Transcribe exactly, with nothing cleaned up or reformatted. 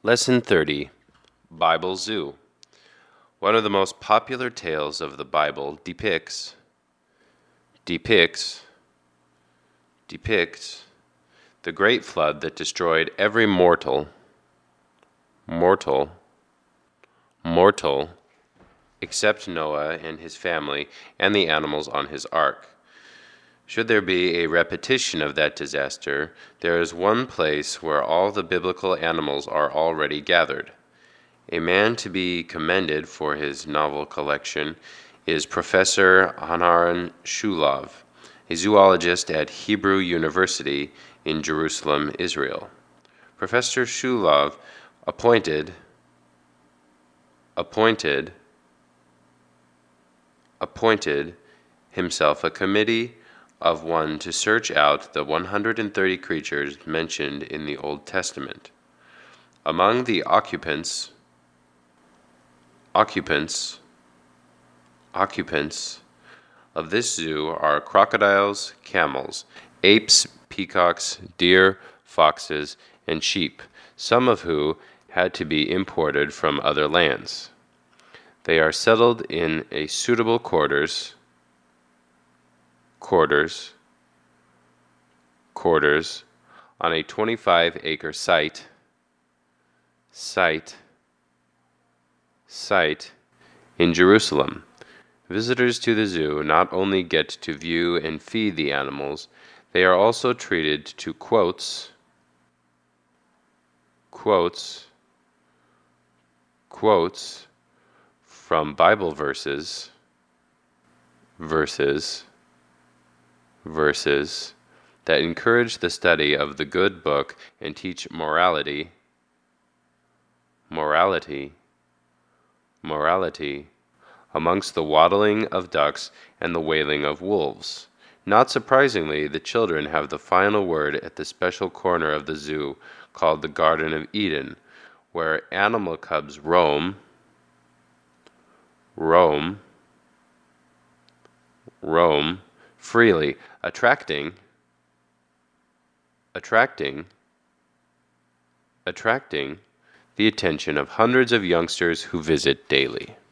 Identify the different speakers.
Speaker 1: Lesson thirty, Bible Zoo. One of the most popular tales of the Bible depicts, depicts, depicts the great flood that destroyed every mortal, mortal, mortal, except Noah and his family and the animals on his ark. Should there be a repetition of that disaster, there is one place where all the biblical animals are already gathered. A man to be commended for his novel collection is Professor Hanan Shulov, a zoologist at Hebrew University in Jerusalem, Israel. Professor Shulov appointed, appointed, appointed himself a committee of one to search out the one hundred thirty creatures mentioned in the Old Testament. Among the occupants, occupants, occupants of this zoo are crocodiles, camels, apes, peacocks, deer, foxes, and sheep, some of whom had to be imported from other lands. They are settled in a suitable quarters, quarters, quarters, on a twenty-five acre site, site, site in Jerusalem. Visitors to the zoo not only get to view and feed the animals, they are also treated to quotes, quotes, quotes from Bible verses, verses, verses that encourage the study of the good book and teach morality, morality, morality, amongst the waddling of ducks and the wailing of wolves. Not surprisingly, the children have the final word at the special corner of the zoo called the Garden of Eden, where animal cubs roam, roam, roam freely, attracting, attracting, attracting the attention of hundreds of youngsters who visit daily.